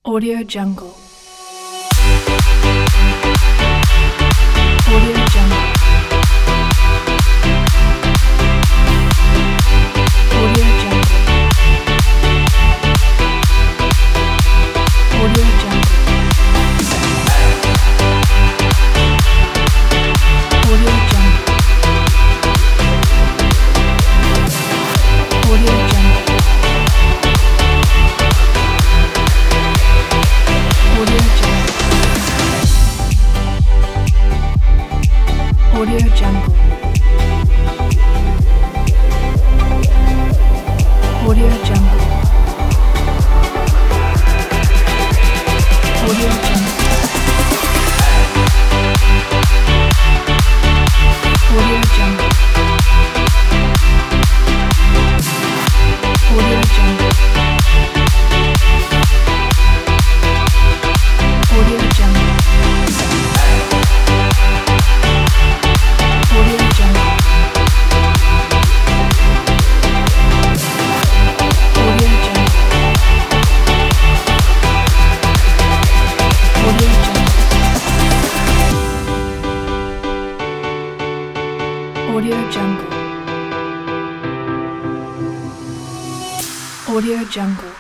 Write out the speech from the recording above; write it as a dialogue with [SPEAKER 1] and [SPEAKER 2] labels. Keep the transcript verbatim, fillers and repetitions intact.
[SPEAKER 1] Audio Jungle. Audio Jungle. Audio Jungle. Audio Jungle. Audio Jungle. Audio Jungle. Audio Jungle. Audio Jungle. Audio Jungle. Audio Jungle. Audio Jungle. Audio Jungle. Audio Jungle. Audio Jungle. Audio Jungle. Audio Jungle. Audio Jungle.